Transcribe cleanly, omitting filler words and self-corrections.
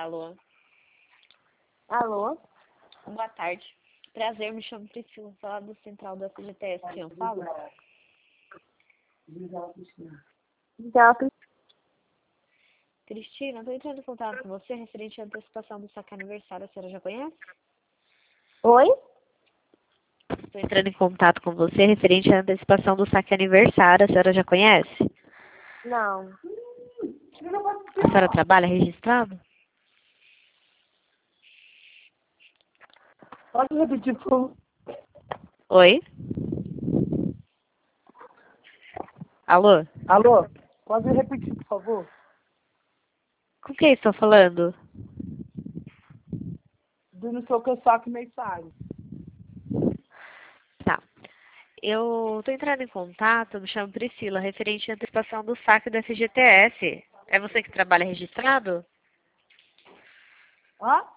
Alô? Alô? Boa tarde. Prazer, me chamo Priscila, falar do Central da FGTS, quem eu falo? Cristina, estou entrando em contato com você referente à antecipação do saque aniversário, a senhora já conhece? Oi? Estou entrando em contato com você referente à antecipação do saque aniversário, a senhora já conhece? Não. A senhora trabalha registrado? Pode repetir, por favor? Oi? Alô? Alô? Pode repetir, por favor? Com quem estou falando? Do não sei o que saque mensagem. Tá. Eu estou entrando em contato, me chamo Priscila, referente à antecipação do saque do FGTS. É você que trabalha registrado? Hã?